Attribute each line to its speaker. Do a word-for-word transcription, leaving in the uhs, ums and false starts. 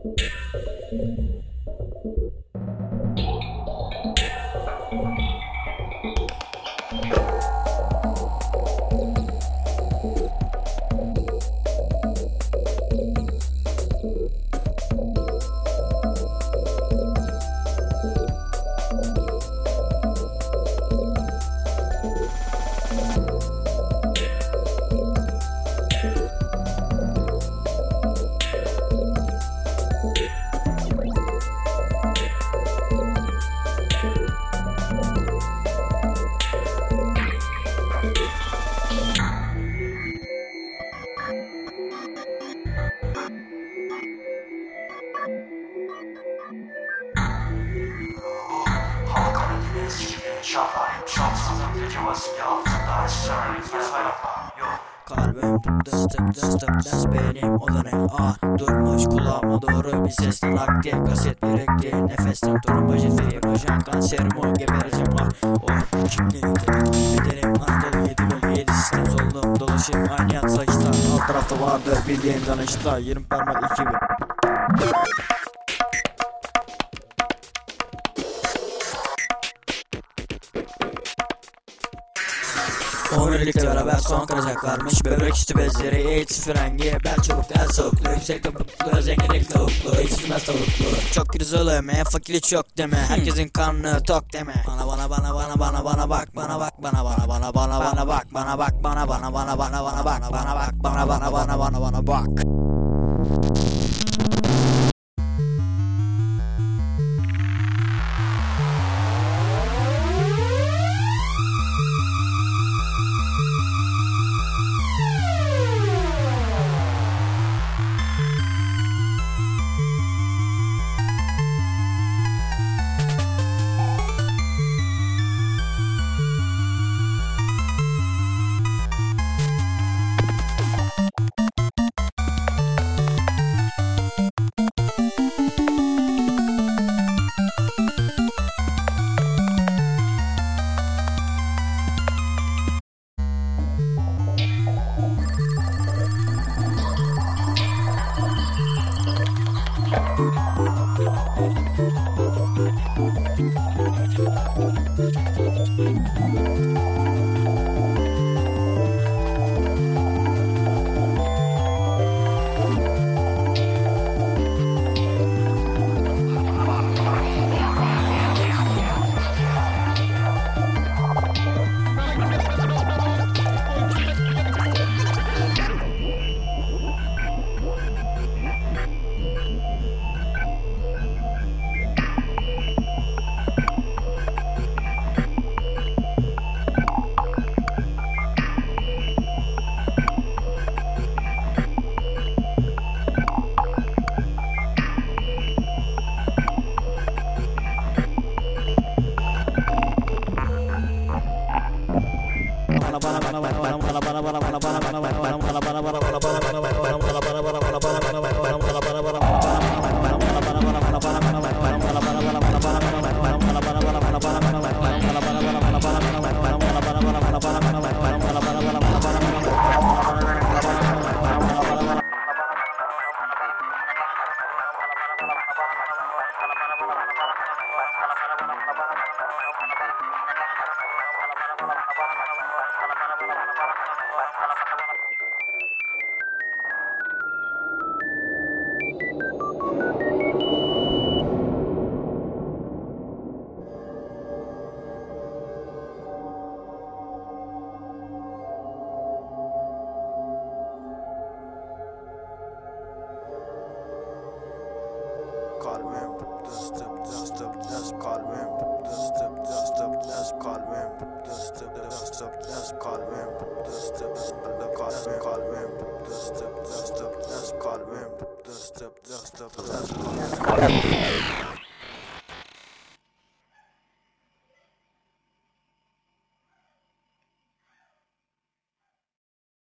Speaker 1: Kalbim dıs tık dıs tık dıs benim o da ne ah durmuş kulağıma doğru bir ses tak diye kaset gerekti nefesten durma ciddi koşan kanserim o gebereceğim ah oh şimdi bedenim anadolu yedi bölge yedi sistem solunum dolaşım aynı yat saçta alt tarafta vardır bildiğin danışta yirmi parmak iki bin. On birlikte beraber son kıracaklarmış. Böbrek üstü bezleri, AIDS frengi, bel çabuk, el soğuklu, yüksek topuklu, zenginlik tavuklu, eksilmez tavuklu. Çok güzeleme, fakirlik çok deme, herkesin karnı tok deme. Bana bana bana bana bana bana bak, bana bak bana bana bana bana bana bak, bana bak bana bana bana bana bana bak, bana bak bana bana bana bana bana bak.
Speaker 2: Kalbim dıstım dıstım dıs kalbim dıstım dıstım dıs kalbim dıstım dıstım dıs kalbim dıstım dıstım kalbim kalbim dıstım dıstım dıs kalbim dıstım dıstım dıs kalbim